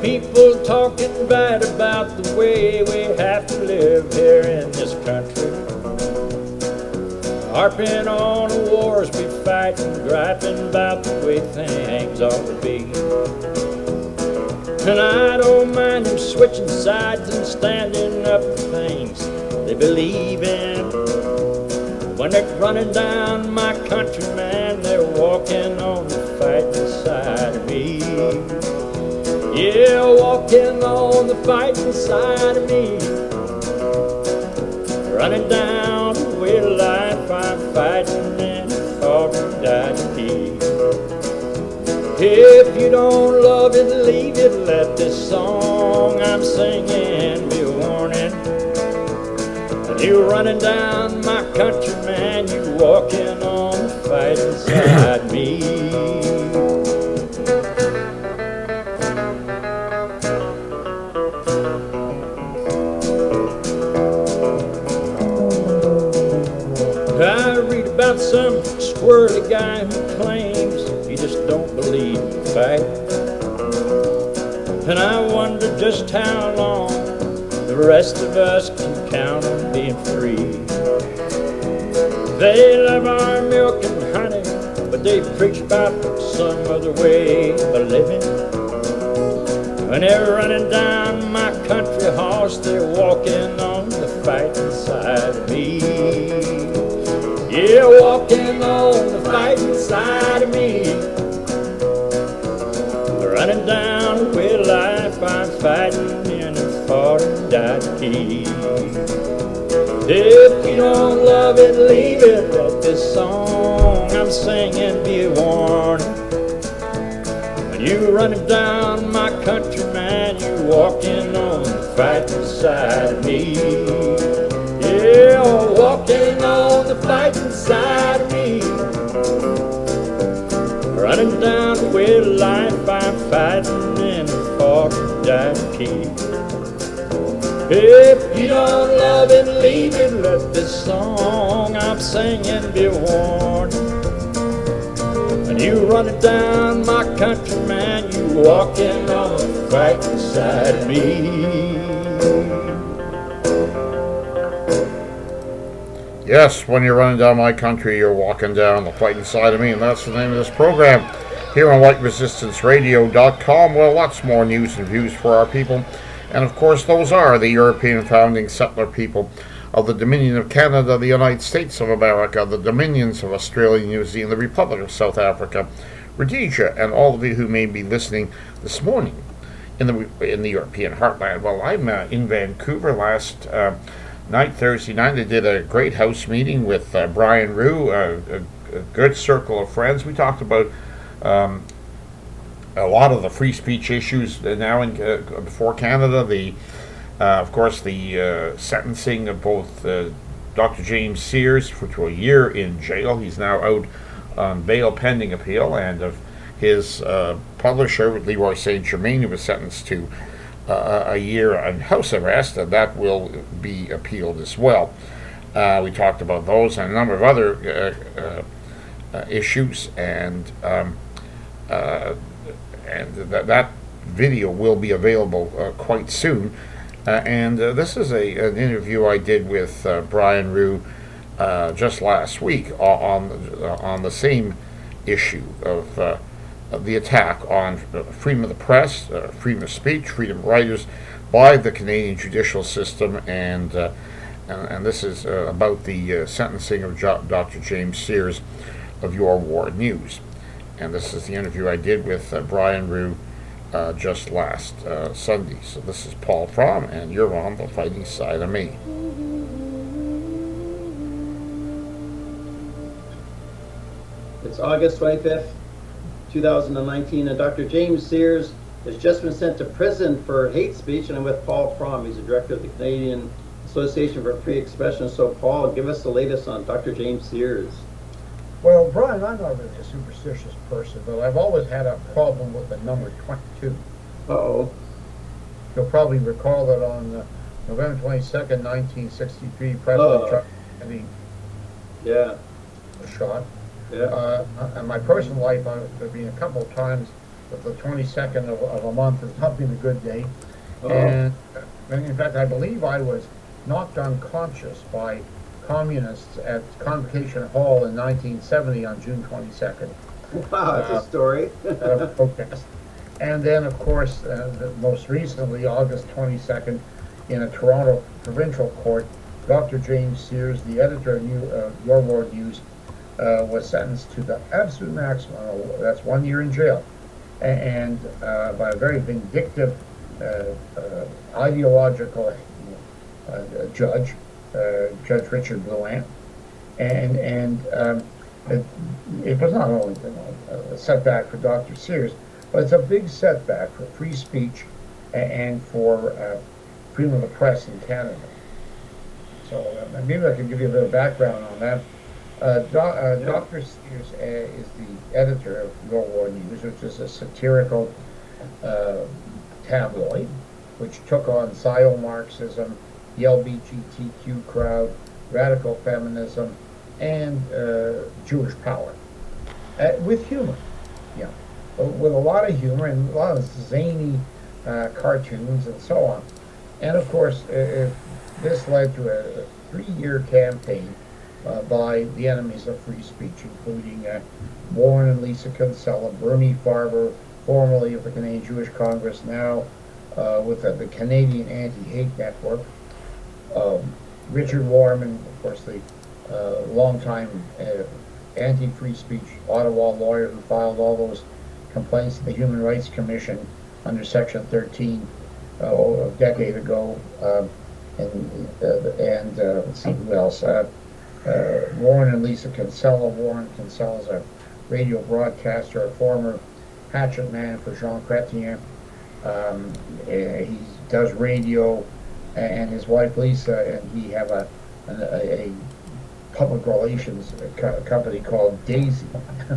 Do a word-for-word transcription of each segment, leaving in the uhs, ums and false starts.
people talking bad about the way we have to live here in this country. Harping on the wars we fight and griping about the way things ought to be. And I don't mind them switching sides and standing up for things they believe in. When they're running down my country, man, they're walking on the fighting side of me. Yeah, walking on the fighting side of me. Running down the way of life, I'm fighting and fought and died to keep. If you don't love it, leave it. Let this song I'm singing be a warning. You running down my country, man, you walking on the fighting side of me. I read about some squirrely guy who claims he just don't believe in the fight. And I wonder just how long the rest of us can count on being free. They love our milk and honey, but they preach about some other way of living. When they're running down my country horse, they're walking on the fighting side of me. Yeah, walking on the fighting side of me. Running down the way of life, I'm fighting in and fought and died to keep. If you don't love it, leave it. Let this song I'm singing be a warning. When you running down my country, man, you walking on the fighting side of me. Yeah, walking on the fighting side of me. Running down the way of life, I'm fighting and fought and died to keep. If you don't love it, leave it. Let this song I'm singing be a warning. When you running down my country, man, you walking on the fighting side of me. Yes, when you're running down my country, you're walking down the fighting side of me, and that's the name of this program here on white resistance radio dot com. Well, lots more news and views for our people, and of course those are the European founding settler people of the Dominion of Canada, the United States of America, the Dominions of Australia, New Zealand, the Republic of South Africa, Rhodesia, and all of you who may be listening this morning in the in the European heartland. Well, I'm uh, in Vancouver last uh, night, Thursday night. They did a great house meeting with uh, Brian Rue, uh, a, a good circle of friends. We talked about um, a lot of the free speech issues now in uh, before Canada. The, uh, of course, the uh, sentencing of both uh, Doctor James Sears for to a year in jail. He's now out on bail pending appeal, and of his uh, publisher, Leroy Saint Germain, who was sentenced to Uh, a year on house arrest, and that will be appealed as well. Uh, we talked about those and a number of other uh, uh, uh, issues, and um, uh, and th- that video will be available uh, quite soon. Uh, and uh, this is a an interview I did with uh, Brian Rue uh, just last week on uh, on the same issue of. Uh, the attack on uh, freedom of the press, uh, freedom of speech, freedom of writers by the Canadian judicial system, and uh, and, and this is uh, about the uh, sentencing of jo- Doctor James Sears of Your War News. And this is the interview I did with uh, Brian Rue uh, just last uh, Sunday. So this is Paul Fromm, and you're on the fighting side of me. It's August twenty-fifth. two thousand nineteen, and Doctor James Sears has just been sent to prison for hate speech, and I'm with Paul Fromm. He's the director of the Canadian Association for Free Expression. So, Paul, give us the latest on Doctor James Sears. Well, Brian, I'm not really a superstitious person, but I've always had a problem with the number twenty-two. Uh-oh. You'll probably recall that on uh, November twenty-second, nineteen sixty-three, President Oh. John Kennedy Yeah. was shot. Yeah. Uh, in my personal life, I've been a couple of times but the twenty-second of, of a month has not been a good day. Oh. And, and in fact, I believe I was knocked unconscious by communists at Convocation Hall in nineteen seventy on June twenty-second. Wow, that's Uh, a story. At a protest. And then, of course, uh, the, most recently, August twenty-second, in a Toronto provincial court, Doctor James Sears, the editor of New, uh, Your World News, uh, was sentenced to the absolute maximum. That's one year in jail. A- And uh, by a very vindictive, uh, uh, ideological uh, judge, uh, Judge Richard Blouin. And, and um, it, it was not only a setback for Doctor Sears, but it's a big setback for free speech and for uh, freedom of the press in Canada. So uh, maybe I can give you a little background on that. Uh, Do, uh, Yeah. Doctor Sears uh, is the editor of Your War News, which is a satirical uh, tabloid, which took on Scio-Marxism, the L G B T Q crowd, radical feminism, and uh, Jewish power, uh, with humor, yeah, with a lot of humor and a lot of zany uh, cartoons and so on. And of course, uh, this led to a, a three-year campaign uh, by the enemies of free speech, including uh, Warren and Lisa Kinsella, Bernie Farber, formerly of the Canadian Jewish Congress, now uh, with uh, the Canadian Anti-Hate Network, um, Richard Warman, of course, the uh, longtime uh, anti-free speech Ottawa lawyer who filed all those complaints to the Human Rights Commission under Section thirteen uh, a decade ago, um, and uh, and uh, let's see who else. Uh, uh, Warren and Lisa Kinsella. Warren Kinsella is a radio broadcaster, a former hatchet man for Jean Chrétien. Um, uh, he does radio, and his wife Lisa and he have a a, a public relations co- company called Daisy.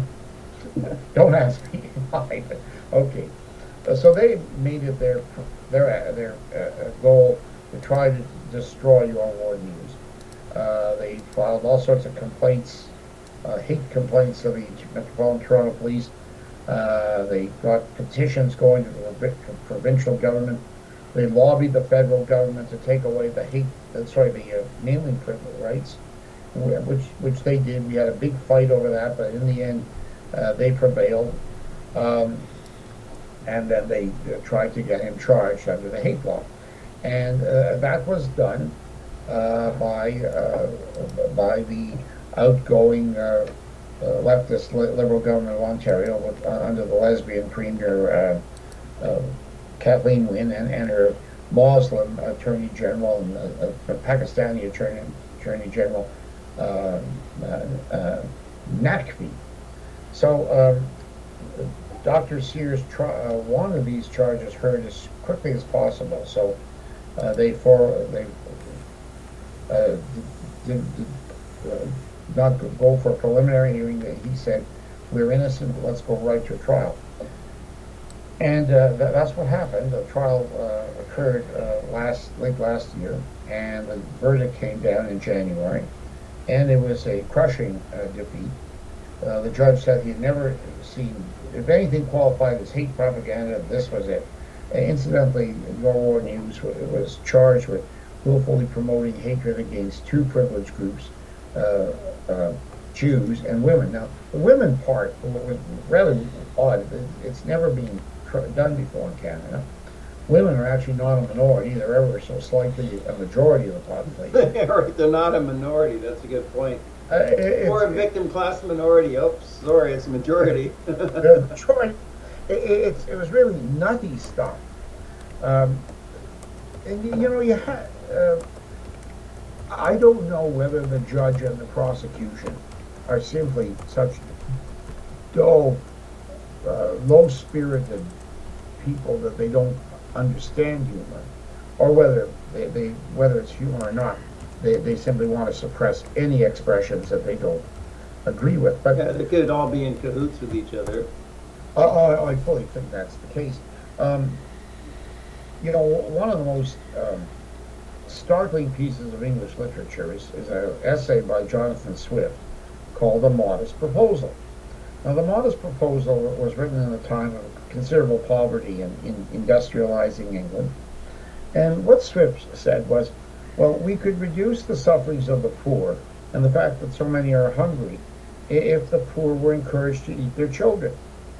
Don't ask me why. Okay, uh, so they made it their their their uh, goal to try to destroy Your War News. Uh, they filed all sorts of complaints, uh, hate complaints to the Metropolitan Toronto Police. Uh, they got petitions going to the provincial government. They lobbied the federal government to take away the hate, uh, sorry, the uh, mailing privilege rights, which which they did. We had a big fight over that, but in the end, uh, they prevailed. Um, and then they uh, tried to get him charged under the hate law, and uh, that was done uh, by uh, by the outgoing uh, uh, leftist li- liberal government of Ontario with, uh, under the lesbian premier uh, uh, Kathleen Wynne and, and her Muslim attorney general and uh, uh, Pakistani attorney attorney general uh, uh, uh, Naqvi. So. Um, Doctor Sears tr- uh, wanted these charges heard as quickly as possible, so uh, they for they uh, did, did uh, not go for a preliminary hearing. He said, "We're innocent. Let's go right to trial." And uh, th- that's what happened. The trial uh, occurred uh, last late last year, and the verdict came down in January, and it was a crushing uh, defeat. Uh, the judge said he had never seen, if anything qualified as hate propaganda, this was it. Uh, incidentally, Your War News was, was charged with willfully promoting hatred against two privileged groups, uh, uh, Jews and women. Now, the women part was rather odd. It's never been tr- done before in Canada. Women are actually not a minority. They're ever so slightly a majority of the population. Right, they're not a minority. That's a good point. Uh, it, Or a it's- victim class minority. Oops, sorry, it's a majority. the choice, it, it, it was really nutty stuff. Um, and you, you know, you had, uh, I don't know whether the judge and the prosecution are simply such dull, uh, low-spirited people that they don't understand humor, or whether they, they whether it's humor or not. They, they simply want to suppress any expressions that they don't agree with. But Yeah, they could all be in cahoots with each other. I, I, I fully think that's the case. Um, you know, one of the most um, startling pieces of English literature is, is an essay by Jonathan Swift called A Modest Proposal. Now, the modest proposal was written in a time of considerable poverty in, in industrializing England. And what Swift said was, well, we could reduce the sufferings of the poor and the fact that so many are hungry if the poor were encouraged to eat their children.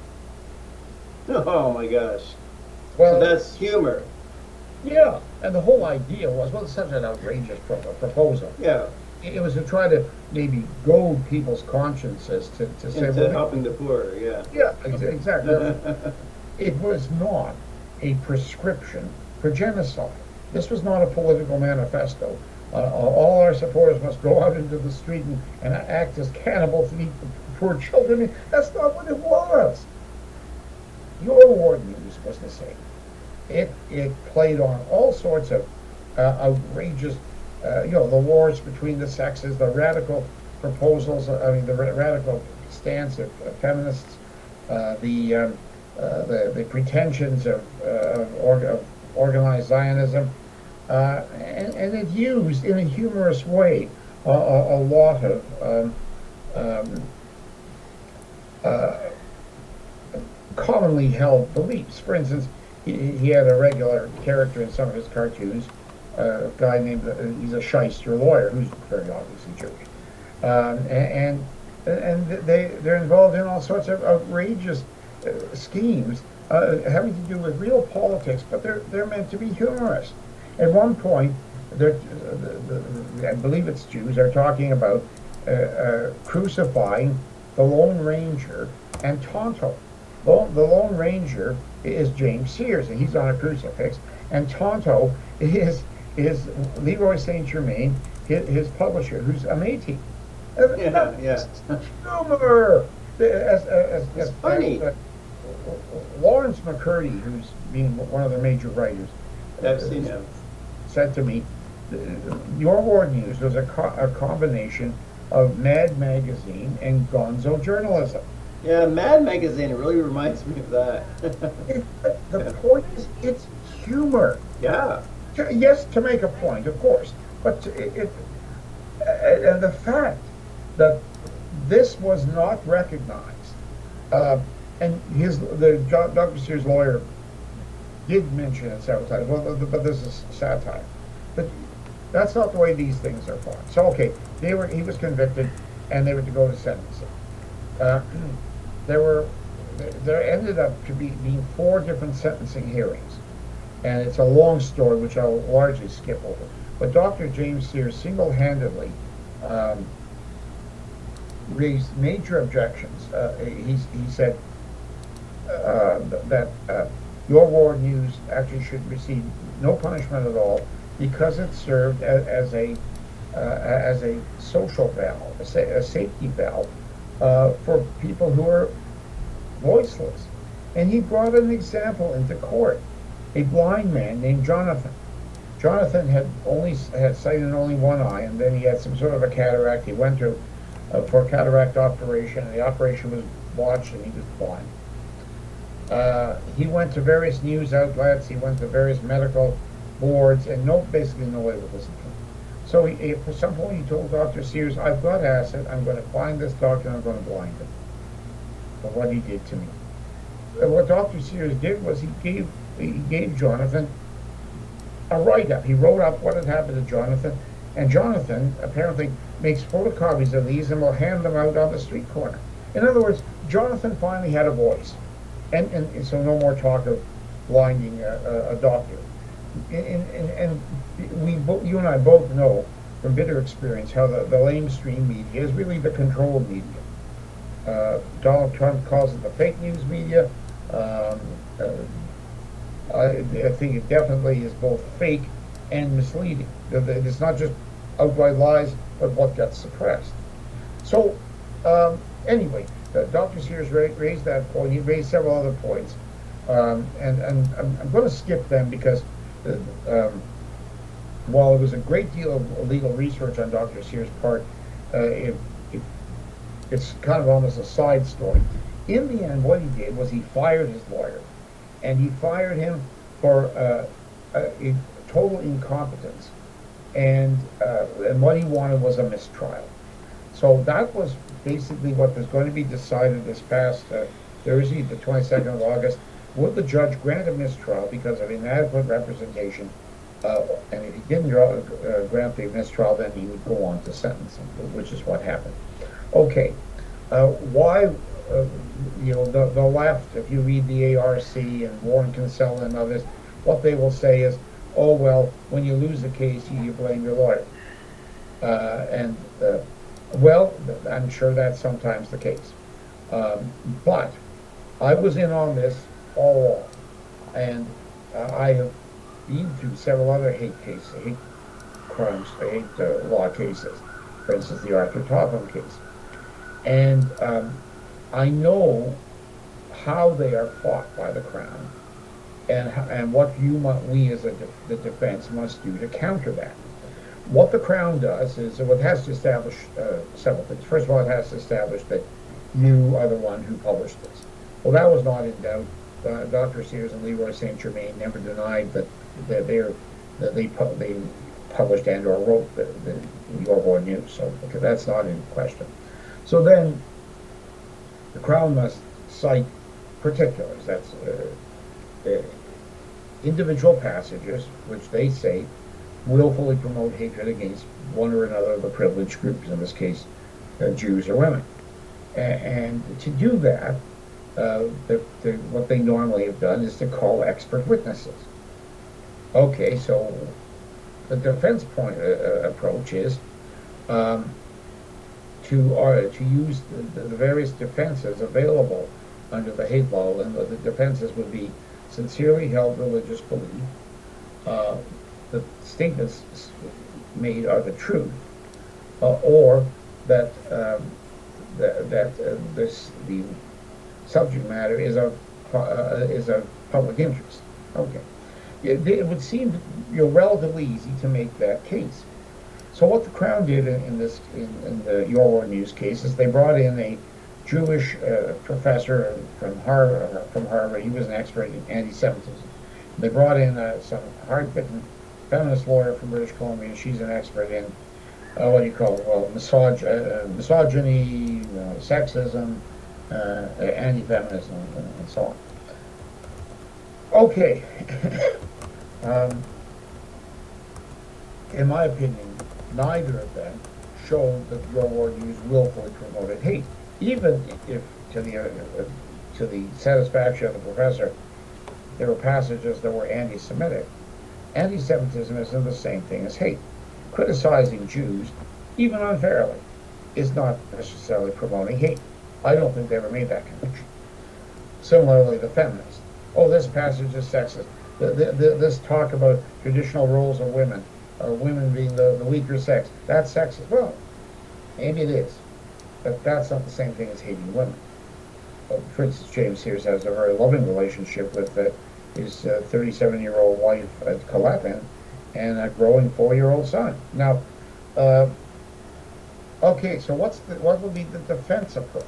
Oh my gosh. Well, So that's humor. yeah, and the whole idea was, well, it's such an outrageous pro- proposal. Yeah. It it was to try to maybe goad people's consciences to, to say, Into well, helping the poor, yeah. yeah, ex- exactly. It was not a prescription for genocide. This was not a political manifesto. Uh, all our supporters must go out into the street and, and act as cannibals and eat the poor children. That's not what it was. Your war news was the same. It it played on all sorts of uh, outrageous, uh, you know, the wars between the sexes, the radical proposals, I mean, the ra- radical stance of uh, feminists, uh, the, um, uh, the the pretensions of, uh, of, org- of organized Zionism, uh, and, and it used in a humorous way a, a, a lot of um, um, uh, commonly held beliefs. For instance, he, he had a regular character in some of his cartoons, uh, a guy named, uh, he's a shyster lawyer who's very obviously Jewish. Um, and and they, they're involved in all sorts of outrageous uh, schemes uh, having to do with real politics, but they're, they're meant to be humorous. At one point, they're, uh, the, the, I believe it's Jews, are talking about uh, uh, crucifying the Lone Ranger and Tonto. Lone, the Lone Ranger is James Sears, and he's on a crucifix, and Tonto is is Leroy Saint Germain, his, his publisher, who's a Métis. Yeah, yeah. Humor. As, as, It's as, funny. uh, Lawrence McCurdy, who's been one of the major writers, I've seen him. said to me, your war news was a, co- a combination of Mad Magazine and gonzo journalism. Yeah, Mad Magazine, it really reminds me of that. It, the point is, it's humor. Yeah. To- Yes, to make a point, of course, but it, it uh, and the fact that this was not recognized, uh, and his the Jo- Doctor Sears lawyer did mention it several times. Well, th- but this is satire. But that's not the way these things are fought. So okay, they were he was convicted, and they were to go to sentencing. Uh, there were there ended up to be being four different sentencing hearings, and it's a long story which I'll largely skip over. But Doctor James Sears single-handedly um, raised major objections. Uh, he he said uh, that uh, your war news actually should receive no punishment at all because it served as, as a uh, as a social valve, a, sa- a safety valve uh, for people who are voiceless. And he brought an example into court: a blind man named Jonathan. Jonathan had only had sight in only one eye, and then he had some sort of a cataract. He went to uh, for a cataract operation, and the operation was botched, and he was blind. Uh, he went to various news outlets. He went to various medical boards, and no, basically nobody would listen to him. So he, at some point, he told Doctor Sears, "I've got acid. I'm going to find this doctor, and I'm going to blind him for what he did to me." And what Doctor Sears did was he gave he gave Jonathan a write-up. He wrote up what had happened to Jonathan, and Jonathan apparently makes photocopies of these and will hand them out on the street corner. In other words, Jonathan finally had a voice, and, and, and so no more talk of blinding a, a, a doctor. And, and, and we, bo- you and I both know from bitter experience how the, the lamestream media is really the controlled media. Uh, Donald Trump calls it the fake news media. Um, uh, I, I think it definitely is both fake and misleading. It's not just outright lies, but what gets suppressed. So, um, anyway, uh, Doctor Sears ra- raised that point. He raised several other points. Um, and and I'm, I'm going to skip them because uh, um, while it was a great deal of legal research on Doctor Sears' part, uh, it, it, it's kind of almost a side story. In the end, what he did was he fired his lawyer. And he fired him for uh, a, a total incompetence, and uh, and what he wanted was a mistrial. So that was basically what was going to be decided this past uh, Thursday, the twenty-second of August. Would the judge grant a mistrial because of inadequate representation? Uh, and if he didn't draw, uh, grant the mistrial, then he would go on to sentencing, which is what happened. Okay, uh, why, uh, you know, the, the left, if you read the A R C and Warren Kinsella and others, what they will say is, oh, well, when you lose the case, you, you blame your lawyer. Uh, and, uh, well, I'm sure that's sometimes the case. Um, but I was in on this all along, and uh, I have been through several other hate cases, hate crimes, hate uh, law cases. For instance, the Arthur Topham case. And um, I know how they are fought by the Crown, and and what you must, we as a de the defense must do to counter that. What the Crown does is, well, it has to establish uh, several things. First of all, it has to establish that you are the one who published this. Well, that was not in doubt. Uh, Doctor Sears and Leroy Saint Germain never denied that that, they're, that they pu they published and or wrote the, the Your War News. So okay, that's not in question. So then, the Crown must cite particulars. That's uh, uh, individual passages which they say willfully promote hatred against one or another of the privileged groups, in this case, uh, Jews or women. A and to do that, uh, the, the, what they normally have done is to call expert witnesses. Okay, so the defense point uh, approach is um, to uh, to use the, the various defenses available under the hate law, and the, the defenses would be sincerely held religious belief, uh, the statements made are the truth, uh, or that um, that, that uh, this the subject matter is of uh, is of public interest. Okay, it, it would seem, you know, relatively easy to make that case. So what the Crown did in, in this in, in the Your War News case is they brought in a Jewish uh, professor from Harvard. Uh, from Harvard, he was an expert in anti-Semitism. They brought in uh, some hard-bitten feminist lawyer from British Columbia. She's an expert in uh, what do you call it? Well, misog uh, misogyny, uh, sexism, uh, anti-feminism, and, and so on. Okay. um, in my opinion, neither of them showed that Your War News willfully promoted hate, even if, to the uh, to the satisfaction of the professor, there were passages that were anti-Semitic. Anti-Semitism isn't the same thing as hate. Criticizing Jews, even unfairly, is not necessarily promoting hate. I don't think they ever made that connection. Similarly, the feminists. Oh, this passage is sexist. The, the, the, this talk about traditional roles of women, or women being the, the weaker sex, that's sexist. Well, maybe it is, but that's not the same thing as hating women. Well, for instance, James Sears has a very loving relationship with uh, his thirty-seven-year-old uh, wife at Colette and a growing four-year-old son. Now, uh, okay, so what's the, what would be the defense approach?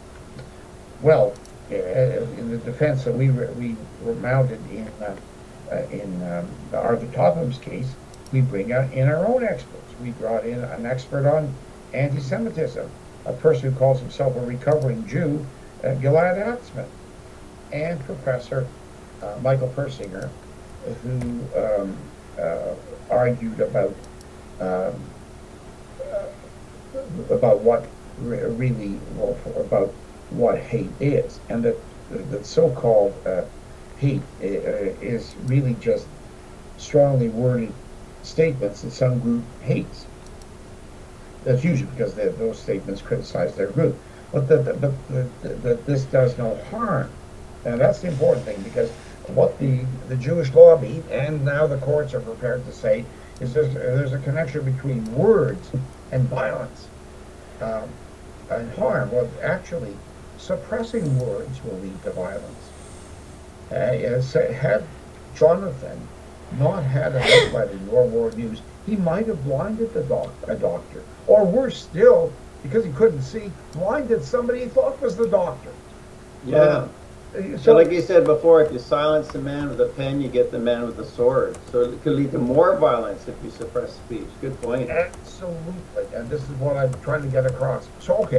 Well, uh, in the defense that we re we were mounted in uh, uh, in um, the Arthur Topham's case, we bring out in our own experts. We brought in an expert on anti-Semitism, a person who calls himself a recovering Jew, uh, Gilad Atzmon, and Professor uh, Michael Persinger, who um, uh, argued about um, uh, about what re really well, about what hate is, and that the so-called uh, hate uh, is really just strongly worded statements that some group hates. That's usually because those statements criticize their group. But the, the, but the, the, the, this does no harm. And that's the important thing, because what the, the Jewish lobby and now the courts are prepared to say is there's, there's a connection between words and violence um, and harm. Well, actually, suppressing words will lead to violence. Uh, as, had Jonathan not had an outlet in Your War News, he might have blinded the doc a doctor. Or worse still, because he couldn't see, blinded somebody he thought was the doctor. Yeah. Uh, so, so, like you said before, if you silence the man with a pen, you get the man with the sword. So it could lead to more violence if you suppress speech. Good point. Absolutely. And this is what I'm trying to get across. So, okay,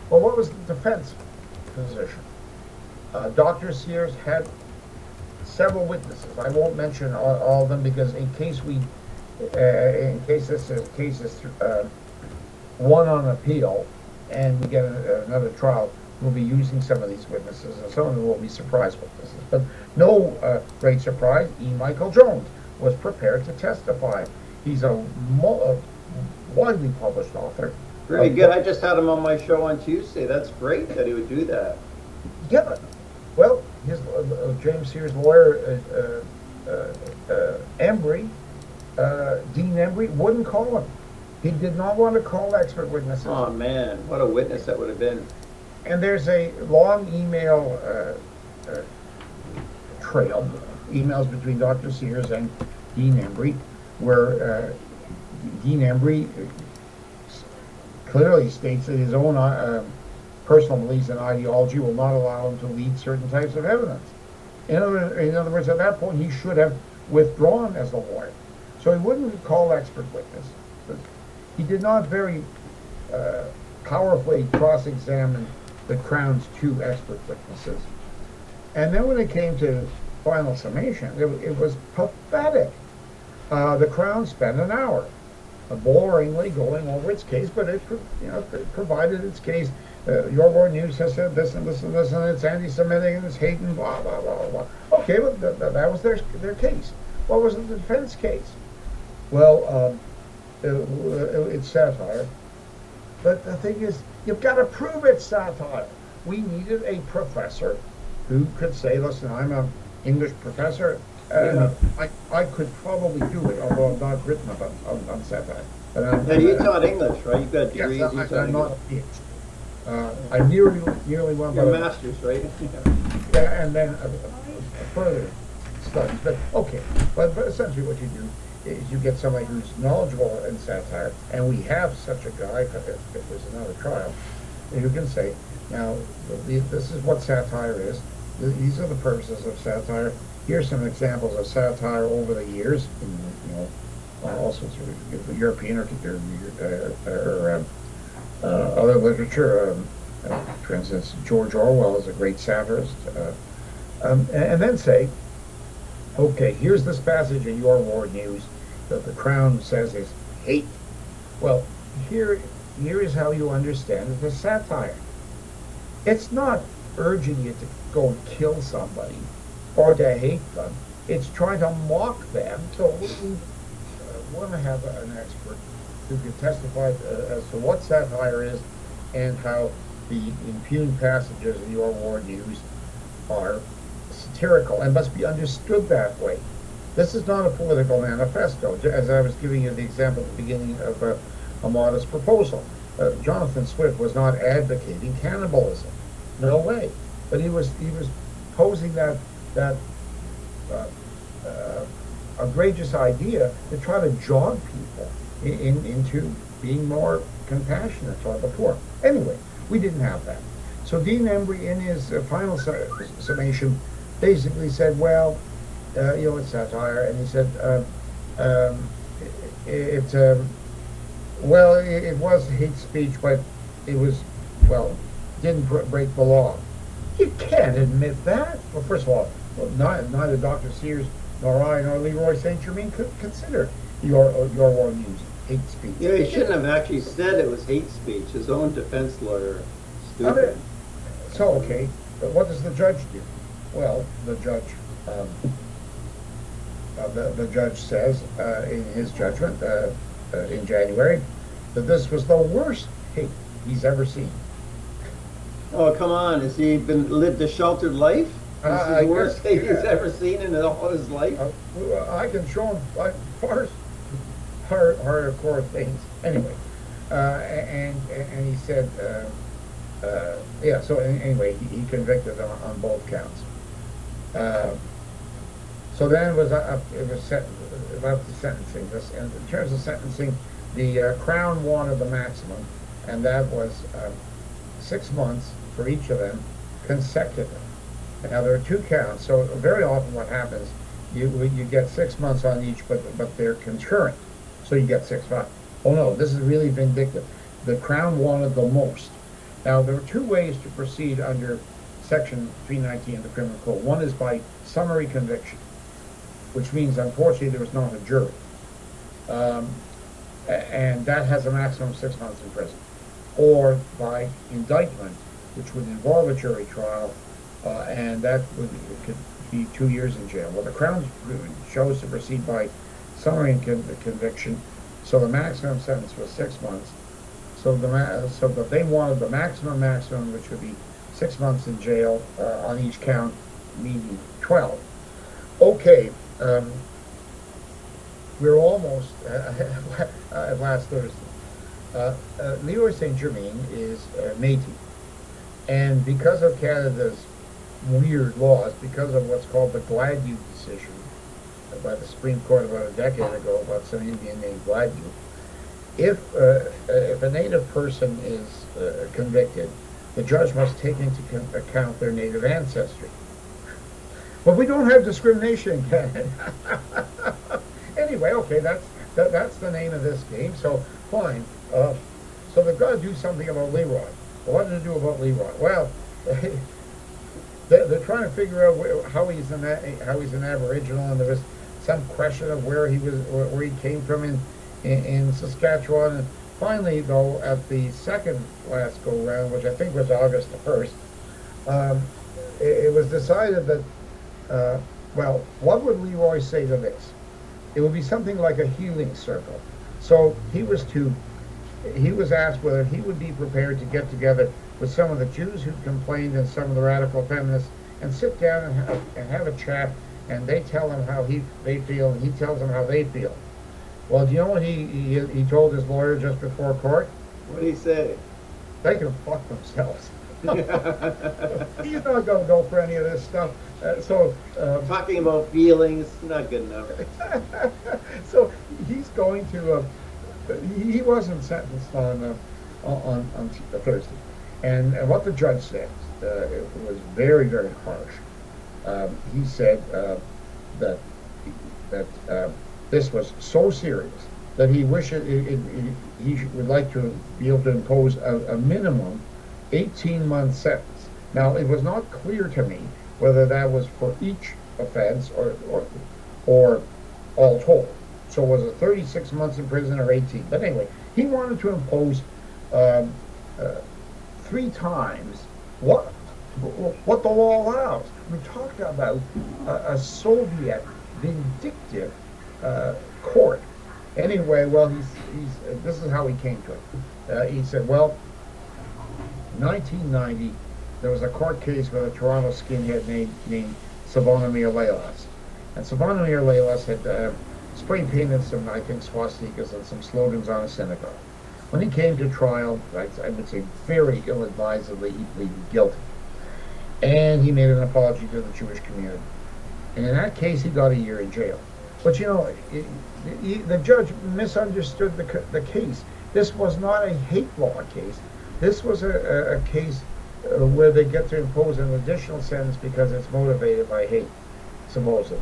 Well, what was the defense position? Uh, Doctor Sears had several witnesses. I won't mention all, all of them because in case we, uh, in case this is, case is uh, one on appeal and we get a, another trial, we'll be using some of these witnesses, and some of them will be surprise witnesses. But no uh, great surprise, E. Michael Jones was prepared to testify. He's a, mo- a widely published author. Very good. I just had him on my show on Tuesday. That's great that he would do that. Yeah. Well, his uh, James Sears' lawyer, uh, uh, uh, Embry, uh, Dean Embry, wouldn't call him. He did not want to call expert witnesses. Oh man, what a witness that would have been. And there's a long email uh, uh, trail, emails between Doctor Sears and Dean Embry, where uh, Dean Embry clearly states that his own uh, personal beliefs and ideology will not allow him to lead certain types of evidence. In other, in other words, at that point, he should have withdrawn as a lawyer. So he wouldn't call expert witness. He did not very uh, powerfully cross-examine the Crown's two expert witnesses. And then when it came to final summation, it, it was pathetic. Uh, the Crown spent an hour uh, boringly going over its case, but it, you know, it provided its case. Uh, Your World News has said this and this and this, and it's anti-Semitic and it's hate and blah, blah, blah, blah. Okay, but th- th- that was their, their case. What was the defense case? Well, um, it, it, it's satire. But the thing is, you've got to prove it's satire. We needed a professor who could say, listen, I'm an English professor. Uh, Yeah. I, I could probably do it, although I've not written about on, on satire. But I'm, Now you taught English, right? You've got degrees. yes, you I, taught I'm not English. a PhD. Uh, I nearly, nearly won, Your but masters, right? yeah, and then uh, further studies. But okay, but, but essentially what you do is you get somebody who's knowledgeable in satire, and we have such a guy, if if there's another trial, who can say, now, the, this is what satire is, these are the purposes of satire, here's some examples of satire over the years, in, you know, all sorts of European or, or, or um, uh, other literature. Um, uh, for instance, George Orwell is a great satirist. Uh, um, and, and then say, okay, here's this passage in Your War News that the Crown says is hate. Well, here, here is how you understand it as satire. It's not urging you to go and kill somebody or to hate them. It's trying to mock them. So we uh, want to have an expert who can testify uh, as to what satire is and how the impugned passages in Your War News are satirical and must be understood that way. This is not a political manifesto, as I was giving you the example at the beginning of a, a modest proposal. Uh, Jonathan Swift was not advocating cannibalism, no way. But he was he was posing that that uh, uh, outrageous idea to try to jog people in, in, into being more compassionate toward the poor. Anyway, we didn't have that. So Dean Embry, in his uh, final su- summation, basically said, well, uh, you know, it's satire, and he said, uh, um, it, it um, well, it, it was hate speech, but it was, well, didn't br- break the law. You can't admit that. Well, first of all, well, neither, neither Doctor Sears nor I nor Leroy Saint Germain could consider your uh, Your War News hate speech. You know, he shouldn't have actually said it was hate speech. His own defense lawyer, stupid. So, okay, but what does the judge do? Well, the judge, um, uh, the, the judge says uh, in his judgment uh, uh, in January that this was the worst hate he's ever seen. Oh, come on. Has he been lived a sheltered life? This Uh, is I the worst guess, thing he's yeah. ever seen in all his life. Uh, well, I can show him like far hard, hardcore things. Anyway, uh, and and he said, uh, uh, yeah. So anyway, he, he convicted on, on both counts. Uh, so then it was uh, it was set, about the sentencing. This, and in terms of sentencing, the uh, Crown wanted the maximum, and that was uh, six months for each of them, consecutive. Now there are two counts, so very often what happens, you you get six months on each, but but they're concurrent, so you get six months. Oh no, this is really vindictive. The Crown wanted the most, Now, there are two ways to proceed under Section three nineteen of the Criminal Code. One is by summary conviction, which means, unfortunately, there was not a jury. Um, and that has a maximum of six months in prison. Or by indictment, which would involve a jury trial, uh, and that would could be two years in jail. Well, the Crown chose to proceed by summary con conviction, so the maximum sentence was six months. So the ma so that they wanted the maximum maximum, which would be six months in jail uh, on each count, meaning twelve. Okay, um, we're almost uh, at last Thursday. Uh, uh, Leroy Saint Germain is uh, Métis, and because of Canada's weird laws, because of what's called the Gladue decision by the Supreme Court about a decade ago about some Indian named Gladue, if uh, if a Native person is uh, convicted, the judge must take into account their Native ancestry. But we don't have discrimination in Canada. Anyway, okay, that's that, that's the name of this game. So fine. Uh, so they've got to do something about Leroy. What to do about Leroy? Well, they're, they're trying to figure out where, how he's an how he's an Aboriginal, and there was some question of where he was, where, where he came from in, in in Saskatchewan. And finally, though, at the second last go round, which I think was August the first, um, it, it was decided that, uh, well, what would Leroy say to this? It would be something like a healing circle. So he was to, he was asked whether he would be prepared to get together with some of the Jews who complained and some of the radical feminists and sit down and have, and have a chat, and they tell him how he they feel and he tells them how they feel. Well, do you know what he he, he told his lawyer just before court? What did he say? They can fuck themselves. He's not going to go for any of this stuff. Uh, so um, Talking about feelings, not good enough. so he's going to. Uh, he, he wasn't sentenced on uh, on on Thursday, and, and what the judge said uh, it was very very harsh. Um, he said uh, that that uh, this was so serious that he wished it, it, it, it, he would like to be able to impose a, a minimum eighteen month sentence. Now, it was not clear to me whether that was for each offense or or, or all told. So was it thirty-six months in prison or eighteen? But anyway, he wanted to impose um, uh, three times what what the law allows. We're talking about a, a Soviet vindictive uh, court. Anyway, well, he's he's uh, this is how he came to it. Uh, he said, well, nineteen ninety, there was a court case with a Toronto skinhead named named Savonimir Leilas, and Savonimir Leilas had uh, spray painted some, I think, swastikas and some slogans on a synagogue. When he came to trial, I, I would say very ill-advisedly, he pleaded guilty, and he made an apology to the Jewish community. And in that case, he got a year in jail. But you know, it, it, the judge misunderstood the the case. This was not a hate law case. This was a, a, a case uh, where they get to impose an additional sentence because it's motivated by hate, supposedly.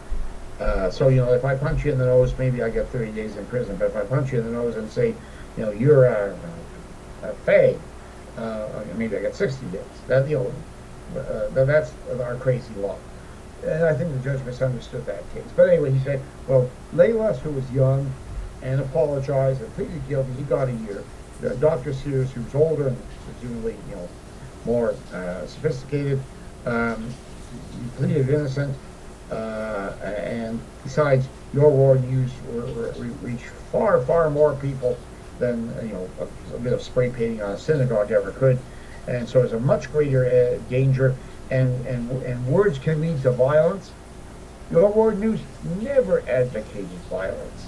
Uh, so, you know, if I punch you in the nose, maybe I get thirty days in prison. But if I punch you in the nose and say, you know, you're a, a fag, uh, maybe I get sixty days. That, you know, uh, that's our crazy law. And I think the judge misunderstood that case. But anyway, he said, well, Leilas, who was young and apologized and pleaded guilty, he got a year. Uh, Doctor Sears, who was older and presumably, you know, more uh, sophisticated, um, he pleaded innocent. Uh, and besides, your war news reached far, far more people than, you know, a, a bit of spray painting on a synagogue ever could. And so it's a much greater uh, danger, and, and, and words can lead to violence. Your war news never advocated violence.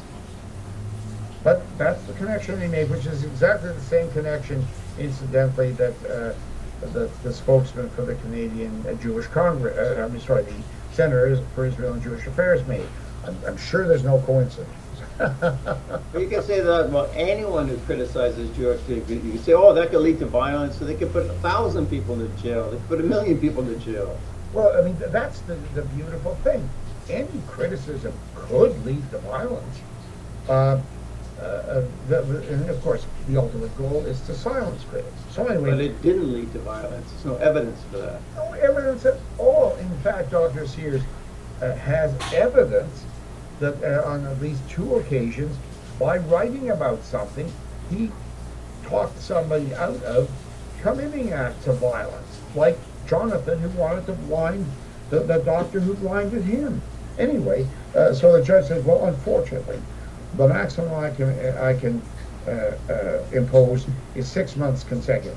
But that's the connection they made, which is exactly the same connection, incidentally, that uh, the, the spokesman for the Canadian uh, Jewish Congress, uh, I'm sorry, the Senator for Israel and Jewish Affairs made. I'm, I'm sure there's no coincidence. But you can say that about anyone who criticizes Jewish people. You can say, oh, that could lead to violence, so they could put a thousand people in jail. They could put a million people in jail. Well, I mean, that's the, the beautiful thing. Any criticism could lead to violence. Uh, uh, the, and of course, the ultimate goal is to silence critics. So anyway, But it didn't lead to violence. There's no evidence for that. no evidence at all. In fact, Doctor Sears uh, has evidence that uh, on at least two occasions, by writing about something, he talked somebody out of committing acts of violence, like Jonathan, who wanted to blind the, the doctor who blinded him. Anyway, uh, so the judge says, well, unfortunately, the maximum I can I can uh, uh, impose is six months consecutive.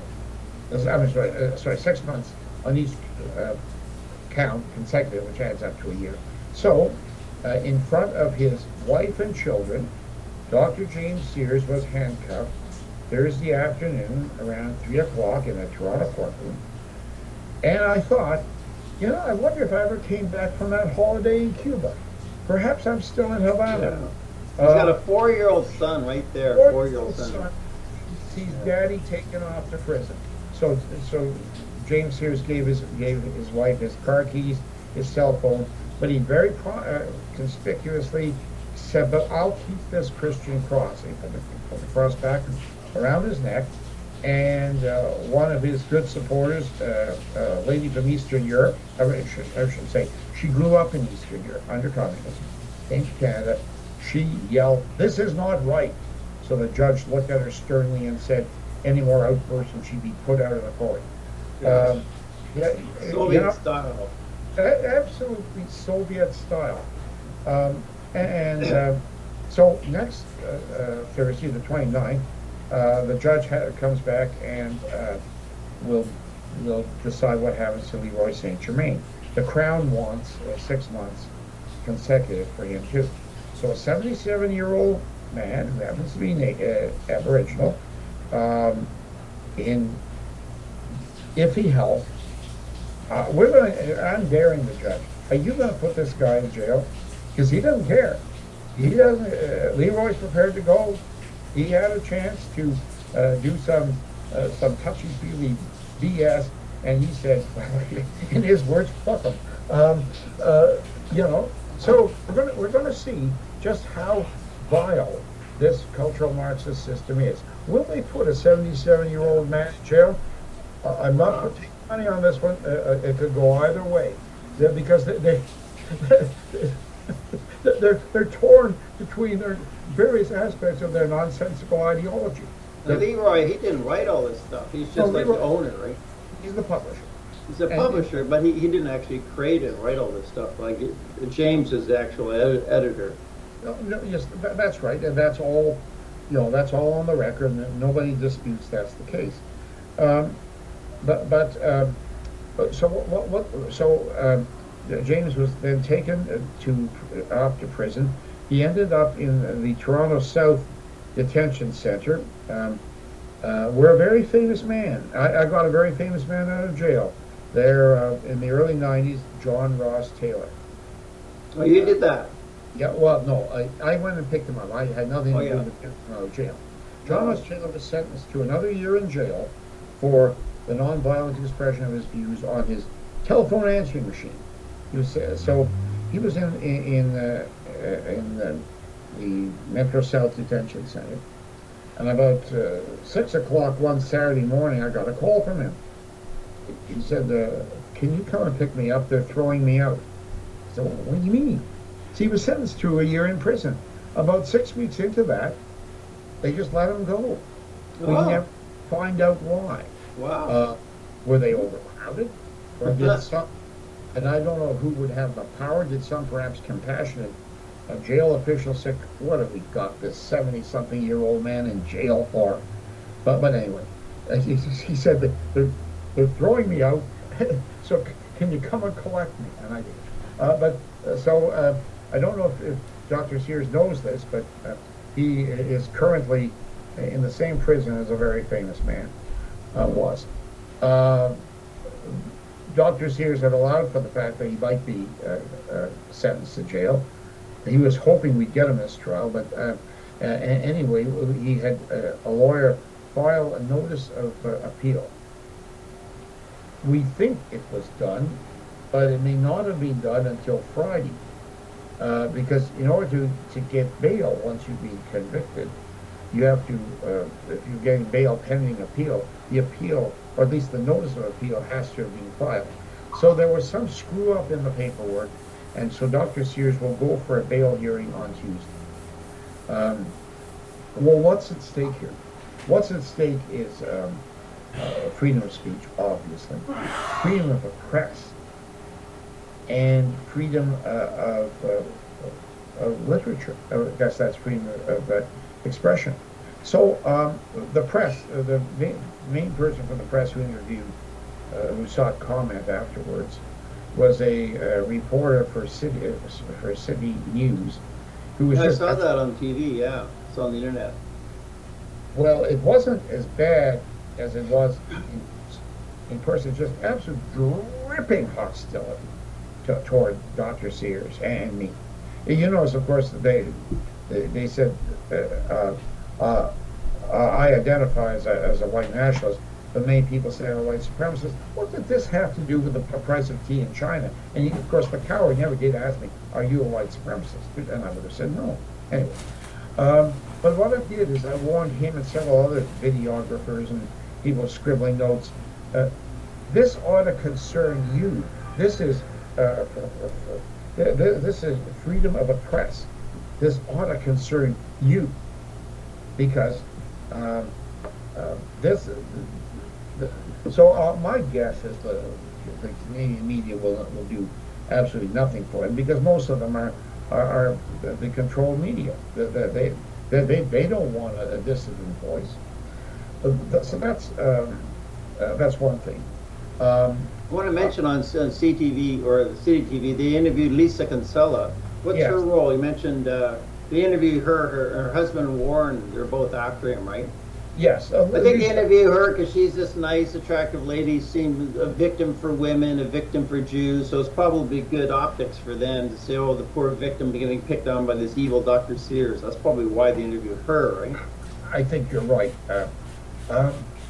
I'm sorry, uh, sorry, six months on each uh, count consecutive, which adds up to a year. So, uh, in front of his wife and children, Doctor James Sears was handcuffed Thursday afternoon around three o'clock in a Toronto courtroom. And I thought, you know, I wonder if I ever came back from that holiday in Cuba. Perhaps I'm still in Havana. Yeah. He's got a four-year-old son right there. Four-year-old son. son sees daddy taken off to prison. So, so James Sears gave his gave his wife his car keys, his cell phone, but he very pro- uh, conspicuously said, "But I'll keep this Christian cross." He put the, put the cross back around his neck, and uh, one of his good supporters, uh, a lady from Eastern Europe, I should, I should say, she grew up in Eastern Europe under communism, came to Canada. She yelled, "This is not right." So the judge looked at her sternly and said, "Any more outbursts and she'd be put out of the court." Yes. Um, yeah, Soviet you know, style. a- absolutely Soviet style. Um, and uh, so next uh, uh, Thursday, the twenty-ninth, uh, the judge ha- comes back and uh, will will decide what happens to Leroy Saint Germain. The Crown wants uh, six months consecutive for him too. So a seventy-seven-year-old man who happens to be na- uh, Aboriginal, um, in iffy health, uh, we're going to, I'm daring the judge, are you going to put this guy in jail? Because he doesn't care. He doesn't, uh, Leroy's prepared to go. He had a chance to uh, do some uh, some touchy-feely B S, and he said, in his words, fuck him. Um, uh, you know, so we're going to we're going to see just how vile this cultural Marxist system is. Will they put a seventy-seven-year-old man in jail? Uh, I'm not putting money on this one. Uh, it could go either way. They're, because they, they they're, they're torn between their various aspects of their nonsensical ideology. Now, Leroy, he didn't write all this stuff. He's just No, like Leroy- the owner, right? He's the publisher. He's a And- publisher, but he, he didn't actually create and write all this stuff. Like it, James is the actual edi- editor. No, no, yes, that, that's right, and that's all, you know, that's all on the record, and nobody disputes that's the case. Um, but, but, um, but so what, what, what so, um, James was then taken to, off to prison. He ended up in the Toronto South Detention Center, um, uh, where a very famous man, I, I got a very famous man out of jail there uh, in the early nineties, John Ross Taylor. Oh, you did that? Yeah, well, no, I, I went and picked him up. I had nothing Oh, to yeah. do with getting him out of jail. John Ross Taylor was sentenced to another year in jail for the nonviolent expression of his views on his telephone answering machine. He was uh, so he was in in in, uh, uh, in uh, the Metro South Detention Center, and about uh, six o'clock one Saturday morning, I got a call from him. He said, uh, "Can you come and pick me up? They're throwing me out." So, what do you mean? So he was sentenced to a year in prison. About six weeks into that, they just let him go. We Oh. never find out why. Wow. Uh, were they overcrowded, or did some? And I don't know who would have the power. Did some perhaps compassionate uh, jail officials say, "What have we got this seventy-something-year-old man in jail for?" But but anyway, uh, he, he said that they're they're throwing me out. So c- can you come and collect me? And I did. Uh, but uh, so uh, I don't know if, if Doctor Sears knows this, but uh, he is currently in the same prison as a very famous man uh, was. Uh, Doctor Sears had allowed for the fact that he might be uh, uh, sentenced to jail. He was hoping we'd get him this trial, but uh, uh, anyway, he had uh, a lawyer file a notice of uh, appeal. We think it was done, but it may not have been done until Friday, uh, because in order to, to get bail once you've been convicted, you have to, uh, if you're getting bail pending appeal, the appeal, or at least the notice of appeal, has to have been filed. So there was some screw up in the paperwork, and so Doctor Sears will go for a bail hearing on Tuesday. Um, well, what's at stake here? What's at stake is um, uh, freedom of speech, obviously, freedom of the press, and freedom uh, of, uh, of literature. I guess that's freedom of, of uh, expression. So um, the press, uh, the main, main person from the press who interviewed, uh, who sought comment afterwards, was a, uh reporter for City for City News, who was I just, saw that on T V. Yeah, it's on the internet. well, it wasn't as bad as it was in, in person. Just absolute dripping hostility to, toward Doctor Sears and me. You notice, of course, that they they, they said uh, uh, uh, I identify as a, as a white nationalist. The main people say I'm a white supremacist. What did this have to do with the price of tea in China? And he, of course, the coward never did ask me, "Are you a white supremacist?" And I would have said no. Anyway, um, but what I did is I warned him and several other videographers and people scribbling notes. Uh, this ought to concern you. This is uh, uh, uh, this is freedom of the press. This ought to concern you because um, uh, this. The, so uh, my guess is the, the Canadian media will will do absolutely nothing for it because most of them are are, are the controlled media. They they they, they, they don't want a, a dissident voice. Uh, so that's um, uh, that's one thing. Um, I want to mention on, on C T V or City T V, they interviewed Lisa Kinsella. What's yes. her role? You mentioned uh, they interviewed her, her, her husband Warren. They're both after him, right? Yes. Uh, I think they Lisa, interview her because she's this nice, attractive lady, seemed a victim for women, a victim for Jews. So it's probably good optics for them to say, "Oh, the poor victim getting picked on by this evil Doctor Sears." That's probably why they interviewed her, right? I think you're right. Uh, um,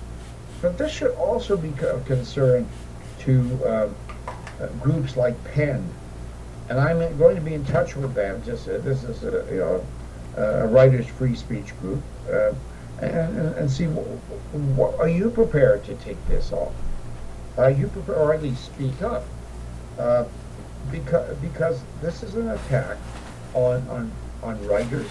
but this should also be of concern to uh, uh, groups like Penn, and I'm going to be in touch with them. Just uh, this is a, you know a writers' free speech group. Uh, And, and see, what, what, are you prepared to take this off? Are you prepared, or at least speak up? Uh, because because this is an attack on on on writers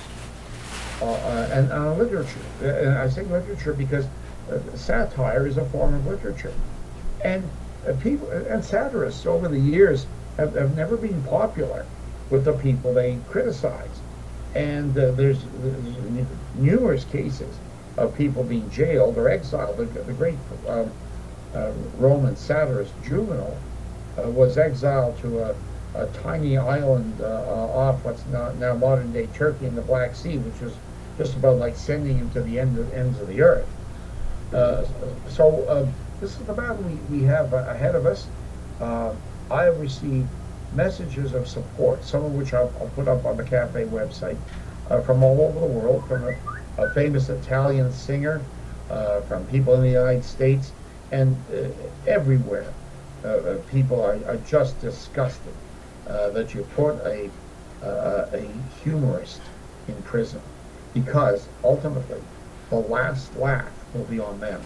uh, uh, and on literature. And I say literature because uh, satire is a form of literature, and uh, people and satirists over the years have, have never been popular with the people they criticize, and uh, there's, there's numerous cases of people being jailed or exiled. The, the great um, uh, Roman satirist Juvenal uh, was exiled to a, a tiny island uh, uh, off what's now, now modern-day Turkey in the Black Sea, which was just about like sending him to the end of, ends of the earth. Uh, so uh, this is the battle we, we have uh, ahead of us. Uh, I have received messages of support, some of which I'll, I'll put up on the cafe website, uh, from all over the world, from a, a famous Italian singer, uh, from people in the United States, and uh, everywhere. Uh, uh, people are, are just disgusted uh, that you put a, uh, a humorist in prison, because ultimately the last laugh will be on them.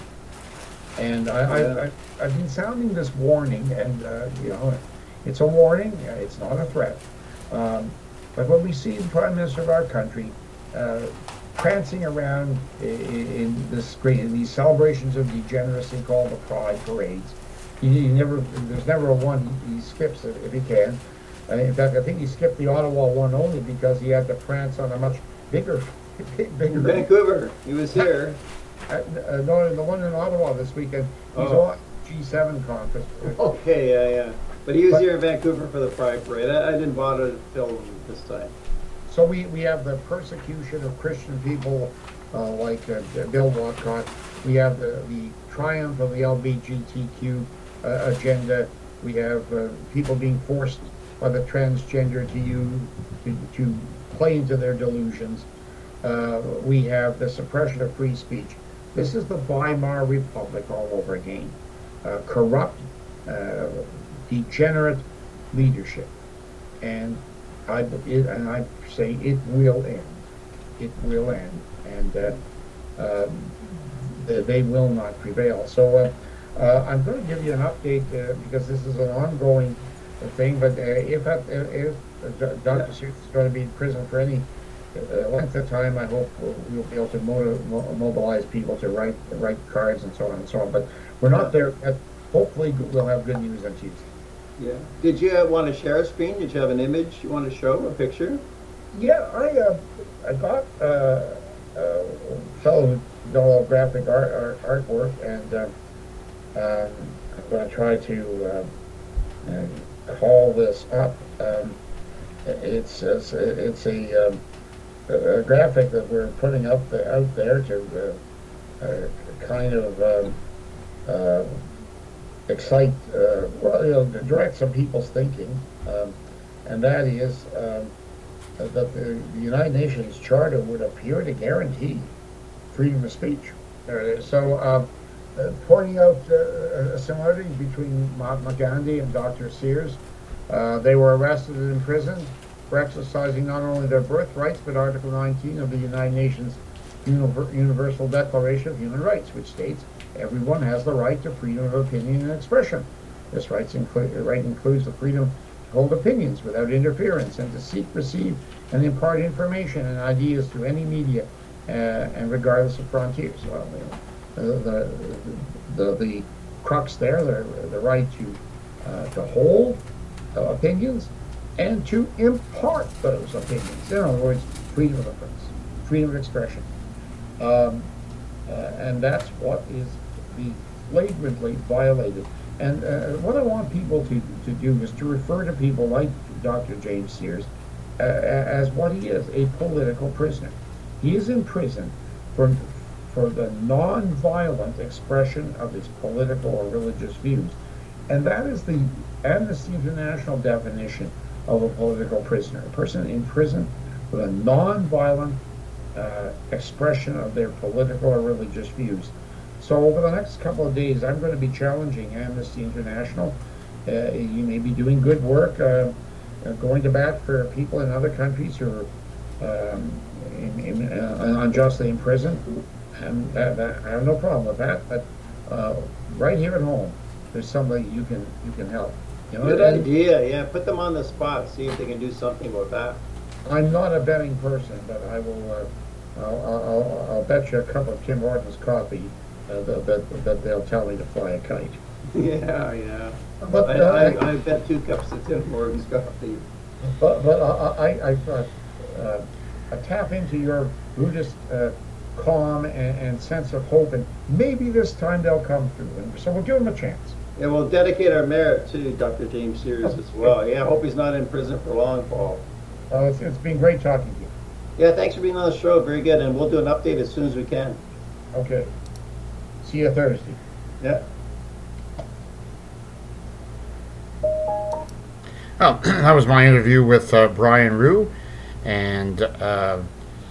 And I, I, I, I've been sounding this warning, and uh, you know, it's a warning, it's not a threat. Um, but when we see the Prime Minister of our country uh, prancing around in, in this great, in these celebrations of degeneracy called the Pride parades, he, he never, there's never a one he, he skips if, if he can. Uh, in fact, I think he skipped the Ottawa one only because he had to prance on a much bigger, bigger. Vancouver, he was here. Uh, uh, no, the one in Ottawa this weekend. He's Oh. on G seven conference. Okay, yeah, yeah. But he was But- here in Vancouver for the Pride Parade. I, I didn't bother to film this time. So we, we have the persecution of Christian people uh, like uh, Bill Walcott. We have the, the triumph of the L G B T Q uh, agenda. We have uh, people being forced by the transgender to you to, to play into their delusions. Uh, we have the suppression of free speech. This is the Weimar Republic all over again. Uh, corrupt, uh, degenerate leadership. And I, it, and I say it will end. It will end. And uh, um, they, they will not prevail. So uh, uh, I'm going to give you an update uh, because this is an ongoing thing. But uh, if uh, if Doctor Sears is going to be in prison for any uh, length of time, I hope we'll, we'll be able to mo- mo- mobilize people to write write cards and so on and so on. But we're not there yet. Hopefully, we'll have good news on Tuesday. Yeah. Did you uh, want to share a screen? Did you have an image you want to show, a picture? Yeah, I uh, I got uh, a fellow who did all graphic art, art artwork, and uh, um, I'm going to try to uh, uh, call this up. Um, it's it's, it's a, um, a graphic that we're putting up out there to uh, uh, kind of um, uh, excite, uh, well, you know, direct some people's thinking, um, and that is. Um, that the, the United Nations Charter would appear to guarantee freedom of speech. Uh, so, uh, uh, pointing out uh, similarities between Mahatma Gandhi and Doctor Sears, uh, they were arrested and imprisoned for exercising not only their birthrights, but Article nineteen of the United Nations Univer- Universal Declaration of Human Rights, which states everyone has the right to freedom of opinion and expression. This right, inclu- right includes the freedom hold opinions without interference, and to seek, receive, and impart information and ideas through any media, uh, and regardless of frontiers. Well, you know, the, the, the, the crux there, the, the right to, uh, to hold uh, opinions and to impart those opinions. In other words, freedom of the press, freedom of expression. Um, uh, and that's what is being flagrantly violated. And uh, what I want people to, to do is to refer to people like Doctor James Sears uh, as what he is, a political prisoner. He is in prison for, for the non-violent expression of his political or religious views. And that is the Amnesty International definition of a political prisoner, a person in prison with a non-violent uh, expression of their political or religious views. So over the next couple of days, I'm going to be challenging Amnesty International. Uh, you may be doing good work, uh, uh, going to bat for people in other countries who are um, in, in, uh, unjustly imprisoned. And that, that, I have no problem with that. But uh, right here at home, there's somebody you can you can help. You know, Good and idea. Yeah, put them on the spot. See if they can do something about that. I'm not a betting person, but I will. Uh, I'll, I'll, I'll bet you a cup of Tim Hortons coffee. Uh, that, that, that they'll tell me to fly a kite. Yeah, yeah. But I, uh, I, I bet two cups of Tim Hortons coffee. but, but I, I, I, uh, uh, I tap into your Buddhist uh, calm and, and sense of hope, and maybe this time they'll come through. And so we'll give them a chance. Yeah, we'll dedicate our merit to Doctor James Sears as well. Yeah, I hope he's not in prison for long, Paul. Uh, it's, it's been great talking to you. Yeah, thanks for being on the show. Very good, and we'll do an update as soon as we can. Okay. See you Thursday. Yeah. Well, that was my interview with uh, Brian Rue, and uh,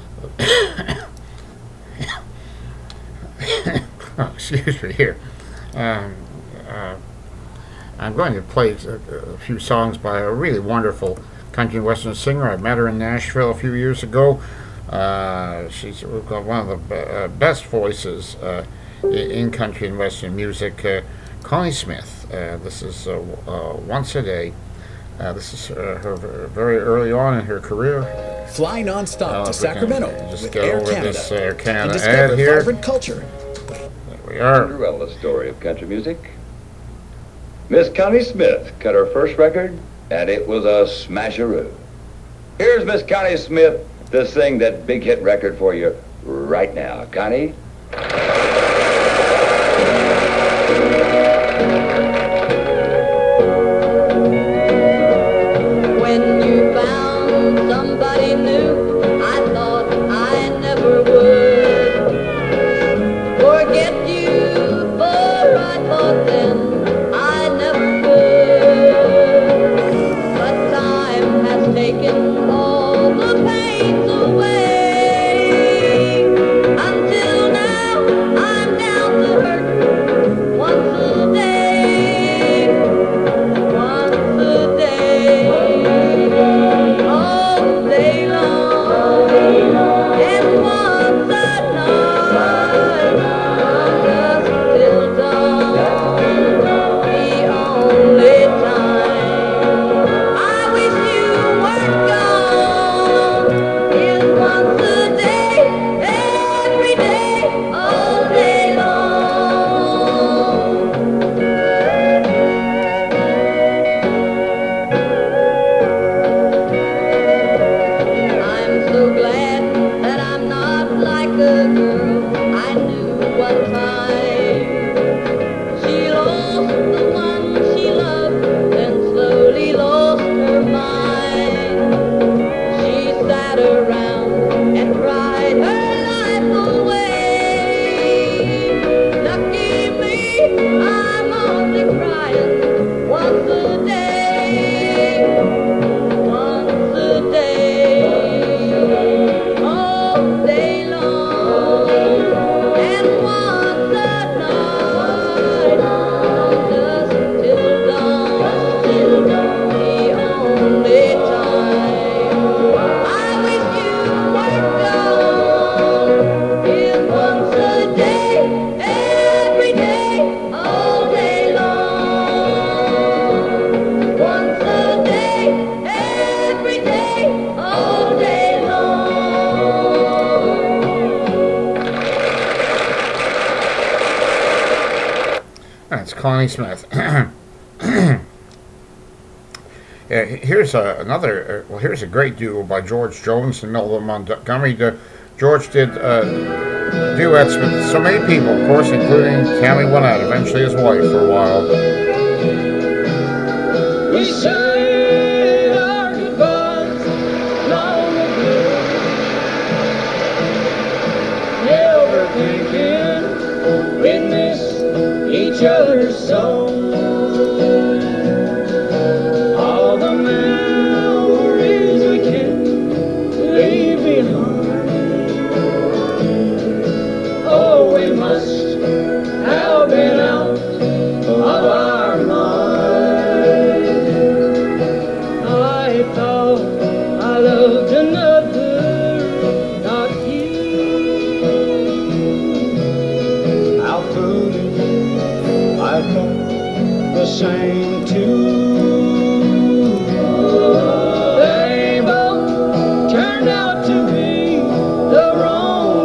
oh, excuse me here. Um, uh, I'm going to play a, a few songs by a really wonderful country and western singer. I met her in Nashville a few years ago. Uh, she's got one of the be- uh, best voices uh, in country and western music, uh, Connie Smith. Uh, this is uh, uh, Once a Day. Uh, this is uh, her very early on in her career. Fly non-stop Uh, to if we can Sacramento just with get Air over Canada this, uh, Air and Canada discover ad here. vibrant culture. There we are. Cinderella story of country music. Miss Connie Smith cut her first record, and it was a smasheroo. Here's Miss Connie Smith to sing that big hit record for you right now. Connie? When you found somebody new, I thought I never would forget you, for I thought then I never would. But time has taken all the pains away until now. Connie Smith. Yeah, here's a, another. Uh, well, here's a great duo by George Jones and Melba Montgomery. The, George did uh, duets with so many people, of course, including Tammy Wynette, eventually his wife for a while. We said our goodbyes long ago, never thinking we'd miss each other so. All the memories we can leave behind. Oh, we must have been out of our minds. I thought I loved another, not you. How foolish, I thought the same too. They both turned out to be the wrong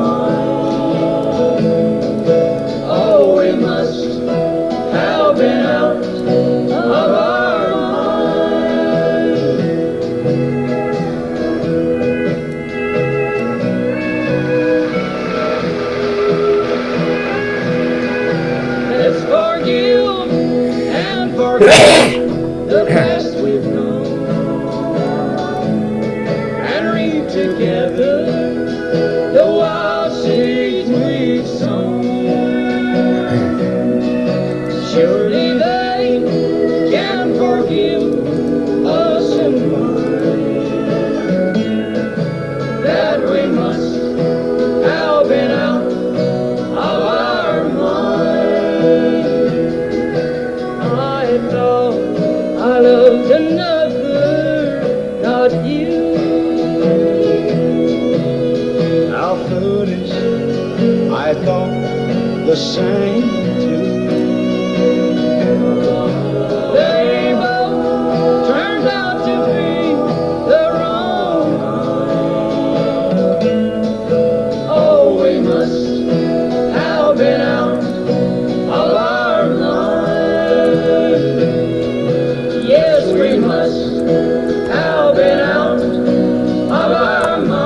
kind. Oh, we must have been out of our minds. Let's forgive and forget the past we've known and read together the wild seeds we've sown. Surely they can forgive us and find that we must have been out of our minds. I thought I loved another, not you. How foolish, I thought the same too. They both turned out to be the wrong kind. Oh, we must have been out of our minds. Yes, we must have been out of our minds.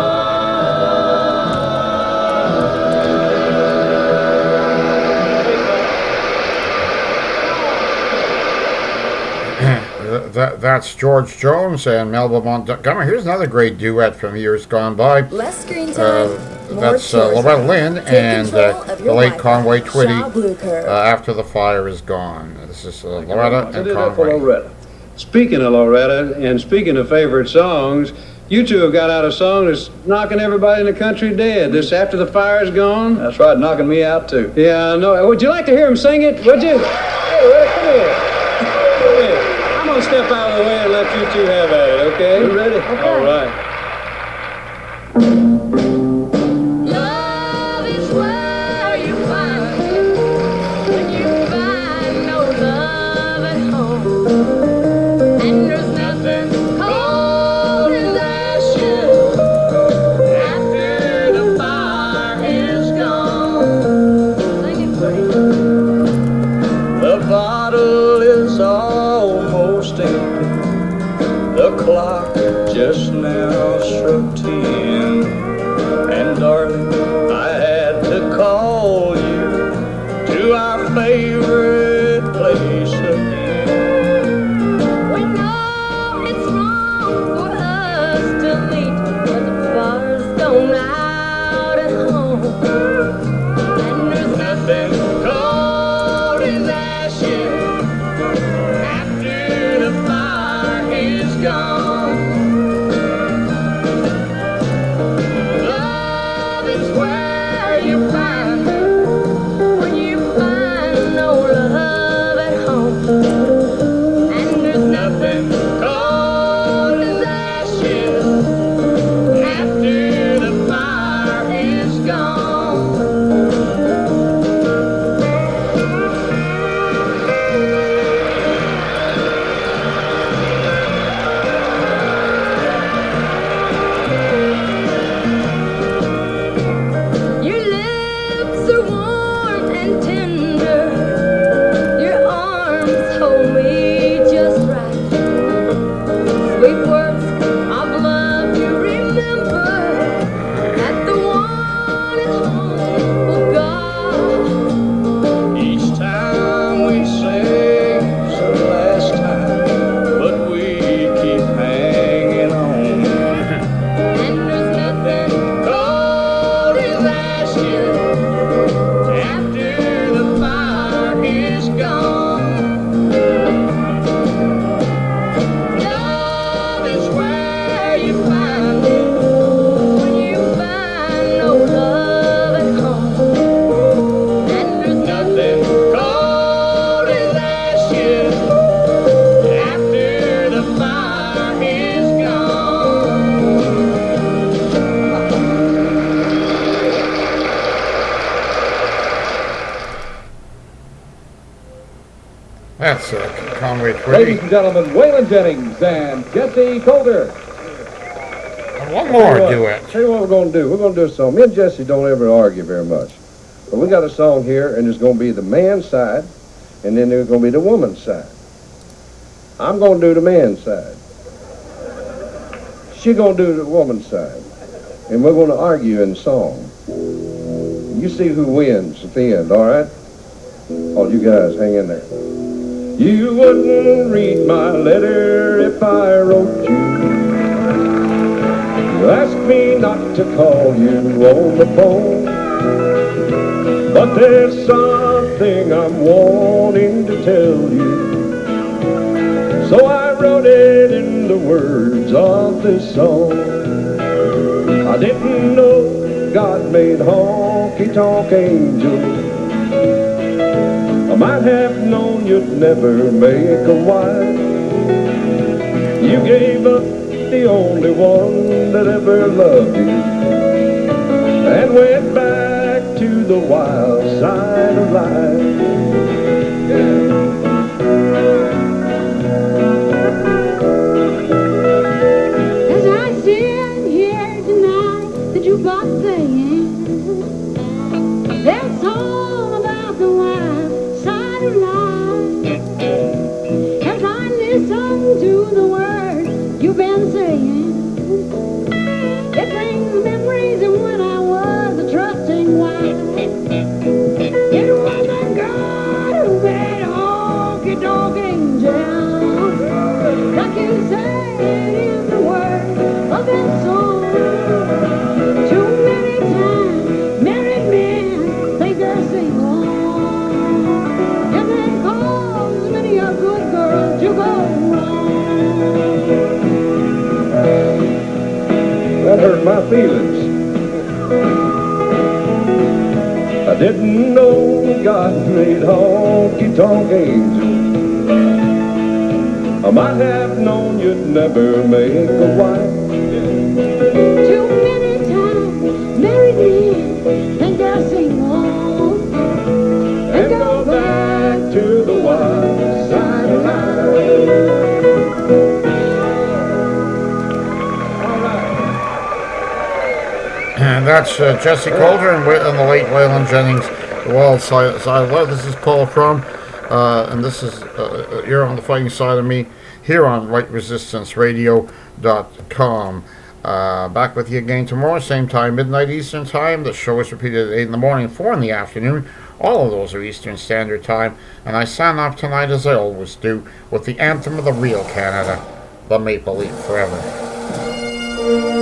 That, that's George Jones and Melba Montgomery. Here's another great duet from years gone by. Less screen Uh, time, more that's uh, chores. Loretta Lynn Take and control uh, of the your late Wi-Fi. Conway Twitty. Shaw Blue Curve. Uh, After the Fire is Gone. This is uh, Loretta I and did that for Conway. Loretta. Speaking of Loretta, and speaking of favorite songs, you two have got out a song that's knocking everybody in the country dead. This After the Fire's Gone. That's right, knocking me out too. Yeah, I know. Would you like to hear him sing it? Would you? Hey, Loretta, come here. Come here. I'm gonna step out of the way and let you two have at it, okay? You ready? All right. Love is where you find when you find no love at home. And there's nothing cold as ashes after the fire is gone. Sing it, please. The bottle is almost empty. The clock just now struck ten. And darling, I had to call you to our favorite place again. We know it's wrong for us to meet when the fire's gone out at home. And there's nothing cold as ashes after the fire is gone. Love is where you find when you find no love at home. And there's nothing cold as ashes after the fire is gone. That's uh, Conway Ladies Twitty. and gentlemen, Waylon Jennings and Jesse Coulter. And one more Tell you duet. what- Tell you what we're going to do. We're going to do a song. Me and Jesse don't ever argue very much. But we got a song here, and there's going to be the man's side, and then there's going to be the woman's side. I'm going to do the man's side. She's going to do the woman's side. And we're going to argue in song. You see who wins at the end, all right? All you guys, hang in there. You wouldn't read my letter if I wrote you. You asked me not to call you on the phone. But there's something I'm wanting to tell you. So I wrote it in the words of this song. I didn't know God made honky-tonk angels. I might have known you'd never make a wife. You gave up the only one that ever loved you and went back to the wild side of life. As I stand here tonight, the jukebox playing, there's a song about the wild side of life. As I listen to the words you've been saying, it brings memories of when I was a trusting wife. It was the God who made a honky-tonk angel, like you said in the words of that song. Too many times married men think they're single, and they cause many a good girl to go wrong. That hurt my feelings. I didn't know God made honky-tonk angels. I might have known you'd never make a wife. Too many times married men think they're single, And go back to the wild side of life. And that's uh, Jesse Coulter and, Wa- and the late Waylon Jennings, The Wild Side Side of Life. This is Paul Fromm, uh, and this is uh, you're on the fighting side of me here on right resistance radio dot com. Uh, back with you again tomorrow, same time, midnight Eastern Time. The show is repeated at eight in the morning, four in the afternoon. All of those are Eastern Standard Time. And I sign off tonight, as I always do, with the anthem of the real Canada, the Maple Leaf Forever.